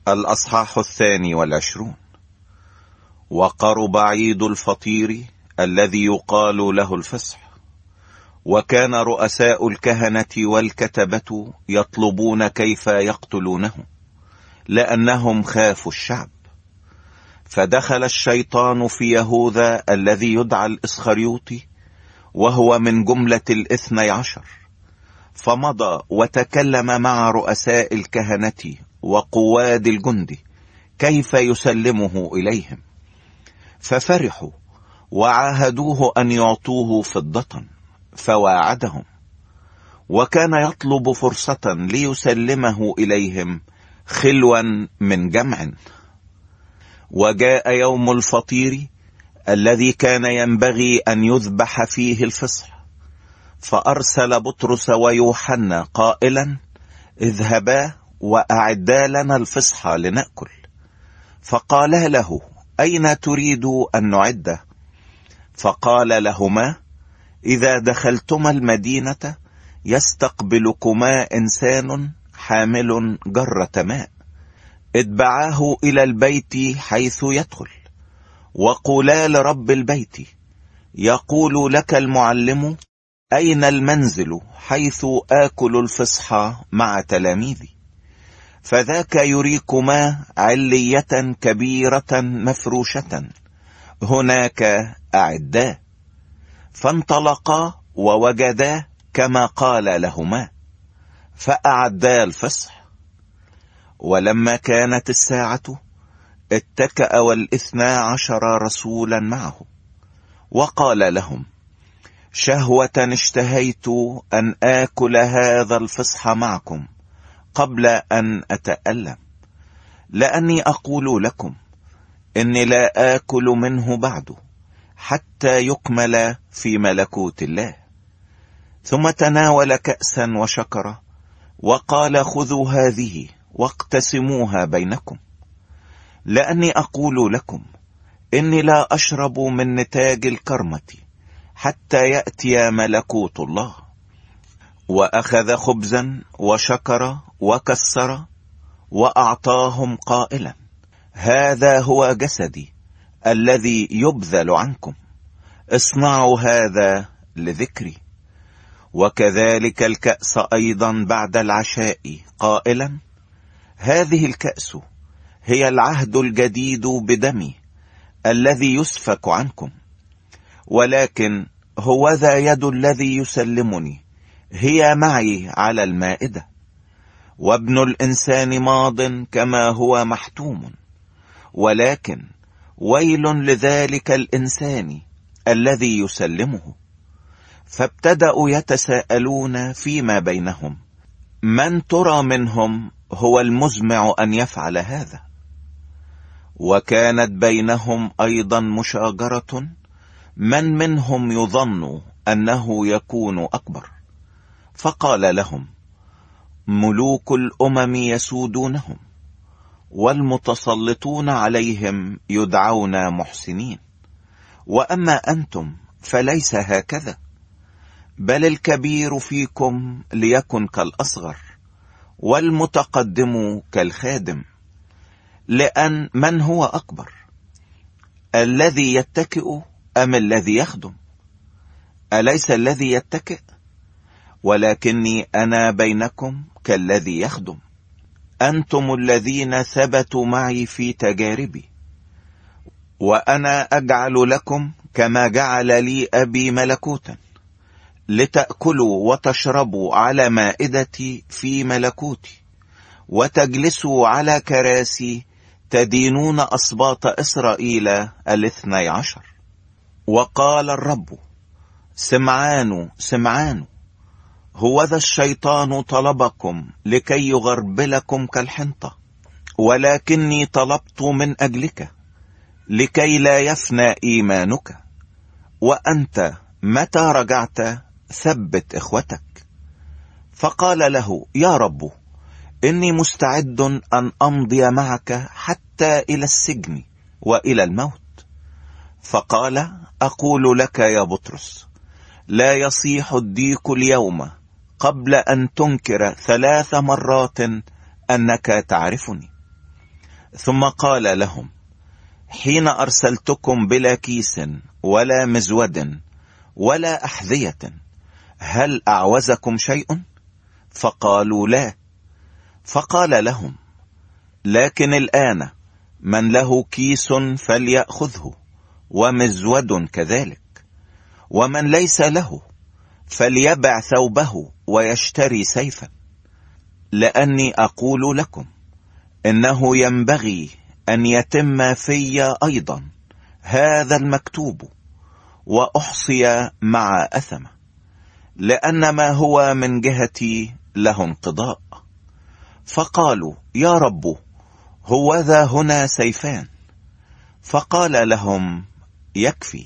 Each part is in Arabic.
الأصحاح 22. وقرب عيد الفطير الذي يقال له الفصح، وكان رؤساء الكهنة والكتبة يطلبون كيف يقتلونه، لأنهم خافوا الشعب. فدخل الشيطان في يهوذا الذي يدعى الإسخريوطي، وهو من جملة 12، فمضى وتكلم مع رؤساء الكهنة وقواد الجند كيف يسلمه إليهم، ففرحوا وعاهدوه أن يعطوه فضة، فواعدهم، وكان يطلب فرصة ليسلمه إليهم خلوا من جمع. وجاء يوم الفطير الذي كان ينبغي أن يذبح فيه الفصح، فأرسل بطرس ويوحنا قائلا: اذهبا وأعدا لنا الفصح لنأكل. فقالا له: أين تريد أن نعده؟ فقال لهما: إذا دخلتما المدينة يستقبلكما إنسان حامل جرة ماء، اتبعاه إلى البيت حيث يدخل، وقولا لرب البيت: يقول لك المعلم، أين المنزل حيث آكل الفصح مع تلاميذي؟ فذاك يريكما علية كبيرة مفروشة، هناك أعداه. فانطلقا ووجدا كما قال لهما، فأعدا الفصح. ولما كانت الساعة اتكأ 12 رسولا معه، وقال لهم: شهوة اشتهيت أن آكل هذا الفصح معكم قبل أن أتألم، لأني أقول لكم إني لا آكل منه بعد حتى يكمل في ملكوت الله. ثم تناول كأسا وشكر، وقال: خذوا هذه واقتسموها بينكم، لأني أقول لكم إني لا أشرب من نتاج الكرمة حتى يأتي ملكوت الله. وأخذ خبزا وشكر وكسر وأعطاهم قائلا: هذا هو جسدي الذي يبذل عنكم، اصنعوا هذا لذكري. وكذلك الكأس أيضا بعد العشاء قائلا: هذه الكأس هي العهد الجديد بدمي الذي يسفك عنكم، ولكن هوذا يد الذي يسلمني هي معي على المائدة. وابن الإنسان ماض كما هو محتوم، ولكن ويل لذلك الإنسان الذي يسلمه. فابتدأوا يتساءلون فيما بينهم: من ترى منهم هو المزمع أن يفعل هذا؟ وكانت بينهم أيضا مشاجرة من منهم يظن أنه يكون أكبر. فقال لهم: ملوك الأمم يسودونهم، والمتسلطون عليهم يدعون محسنين، وأما أنتم فليس هكذا، بل الكبير فيكم ليكن كالأصغر، والمتقدم كالخادم. لأن من هو أكبر، الذي يتكئ أم الذي يخدم؟ أليس الذي يتكئ؟ ولكني أنا بينكم كالذي يخدم. أنتم الذين ثبتوا معي في تجاربي، وأنا أجعل لكم كما جعل لي أبي ملكوتا، لتأكلوا وتشربوا على مائدتي في ملكوتي، وتجلسوا على كراسي تدينون أسباط إسرائيل 12. وقال الرب: سمعان سمعان، هوذا الشيطان طلبكم لكي يغربلكم كالحنطة، ولكني طلبت من أجلك لكي لا يفنى إيمانك، وأنت متى رجعت ثبت إخوتك. فقال له: يا رب، إني مستعد أن أمضي معك حتى إلى السجن وإلى الموت. فقال: أقول لك يا بطرس، لا يصيح الديك اليوم قبل أن تنكر 3 مرات أنك تعرفني. ثم قال لهم: حين أرسلتكم بلا كيس ولا مزود ولا أحذية، هل أعوزكم شيء؟ فقالوا: لا. فقال لهم: لكن الآن من له كيس فليأخذه، ومزود كذلك، ومن ليس له فليبع ثوبه ويشتري سيفا. لأني أقول لكم إنه ينبغي أن يتم في أيضا هذا المكتوب وأحصي مع أثمه، لأن ما هو من جهتي له انقضاء. فقالوا: يا رب، هوذا هنا سيفان. فقال لهم: يكفي.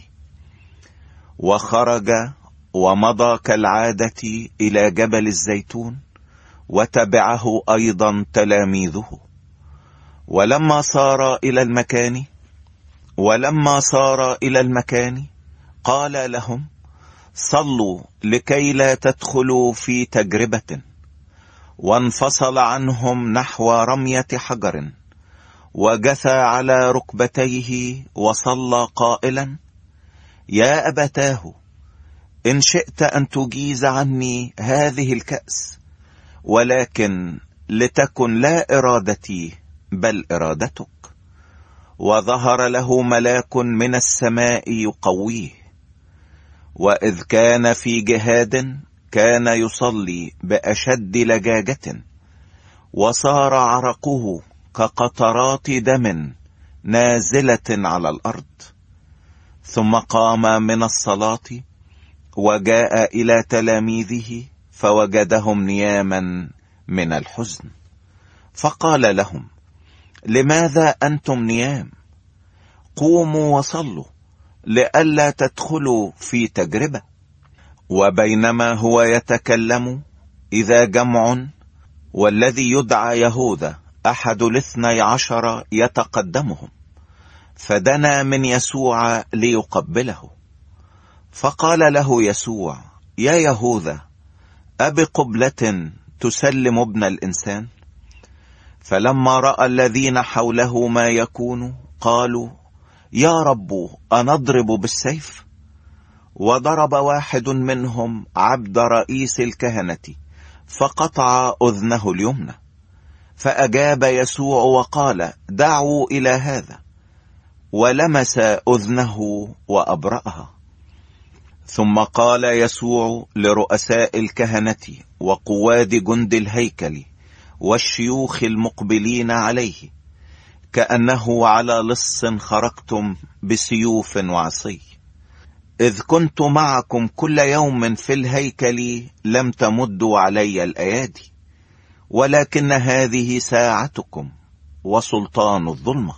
وخرج ومضى كالعادة إلى جبل الزيتون، وتبعه أيضا تلاميذه. ولما صار إلى المكان قال لهم: صلوا لكي لا تدخلوا في تجربة. وانفصل عنهم نحو رمية حجر، وجثى على ركبتيه وصلى قائلا: يا أبتاه، إن شئت أن تجيز عني هذه الكأس، ولكن لتكن لا إرادتي بل إرادتك. وظهر له ملاك من السماء يقويه. وإذ كان في جهاد كان يصلي بأشد لجاجة، وصار عرقه كقطرات دم نازلة على الأرض. ثم قام من الصلاة وجاء إلى تلاميذه، فوجدهم نياما من الحزن. فقال لهم: لماذا أنتم نيام؟ قوموا وصلوا لئلا تدخلوا في تجربة. وبينما هو يتكلم إذا جمع، والذي يدعى يهوذا أحد 12 يتقدمهم، فدنا من يسوع ليقبله. فقال له يسوع: يا يهوذا، أبقبلة تسلم ابن الإنسان؟ فلما رأى الذين حوله ما يكون قالوا: يا رب، أنضرب بالسيف؟ وضرب واحد منهم عبد رئيس الكهنة فقطع أذنه اليمنى. فأجاب يسوع وقال: دعوا إلى هذا. ولمس أذنه وأبرأها. ثم قال يسوع لرؤساء الكهنة وقواد جند الهيكل والشيوخ المقبلين عليه: كأنه على لص خرجتم بسيوف وعصي. إذ كنت معكم كل يوم في الهيكل لم تمدوا علي الأيادي، ولكن هذه ساعتكم وسلطان الظلمة.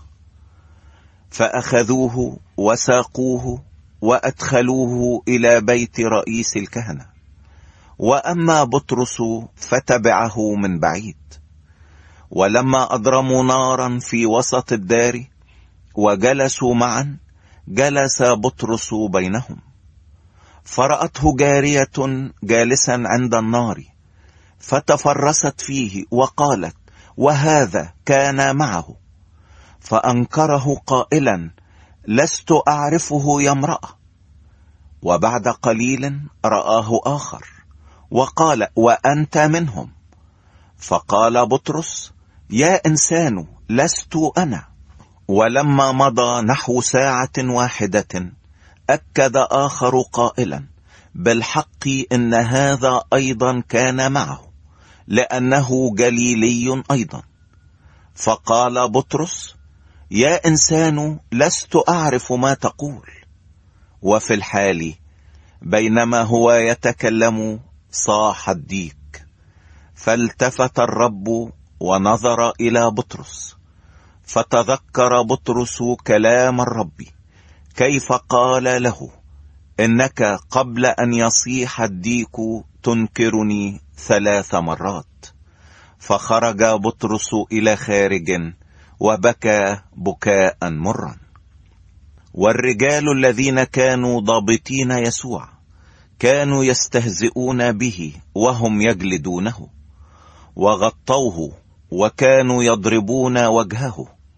فأخذوه وساقوه وأدخلوه إلى بيت رئيس الكهنة. وأما بطرس فتبعه من بعيد. ولما أضرموا نارا في وسط الدار وجلسوا معا، جلس بطرس بينهم. فرأته جارية جالسا عند النار، فتفرست فيه وقالت: وهذا كان معه. فأنكره قائلا: لست أعرفه يا امرأة. وبعد قليل رآه آخر وقال: وأنت منهم. فقال بطرس: يا إنسان، لست أنا. ولما مضى نحو ساعة واحدة أكد آخر قائلا: بالحق إن هذا أيضا كان معه، لأنه جليلي أيضا. فقال بطرس: يا إنسان، لست أعرف ما تقول. وفي الحال بينما هو يتكلم صاح الديك. فالتفت الرب ونظر إلى بطرس، فتذكر بطرس كلام الرب كيف قال له: إنك قبل أن يصيح الديك تنكرني 3 مرات. فخرج بطرس إلى خارج وبكى بكاء مرا. والرجال الذين كانوا ضابطين يسوع كانوا يستهزئون به وهم يجلدونه، وغطوه وكانوا يضربون وجهه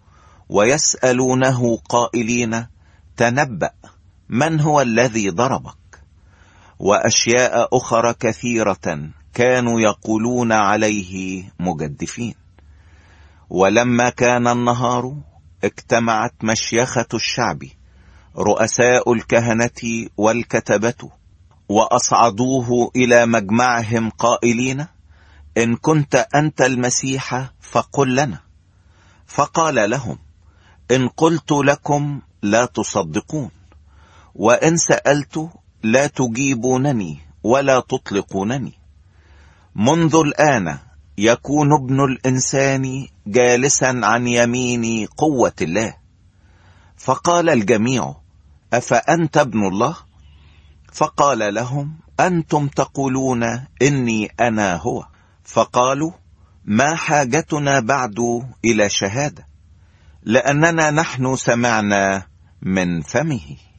ويسألونه قائلين: تنبأ، من هو الذي ضربك؟ وأشياء أخرى كثيرة كانوا يقولون عليه مجدفين. ولما كان النهار اجتمعت مشيخة الشعب، رؤساء الكهنة والكتبة، وأصعدوه إلى مجمعهم قائلين: إن كنت أنت المسيح فقل لنا. فقال لهم: إن قلت لكم لا تصدقون، وإن سألت لا تجيبونني ولا تطلقونني. منذ الآن يكون ابن الإنسان جالسا عن يمين قوة الله. فقال الجميع: أفأنت ابن الله؟ فقال لهم: أنتم تقولون إني أنا هو. فقالوا: ما حاجتنا بعد إلى شهادة؟ لأننا نحن سمعنا من فمه.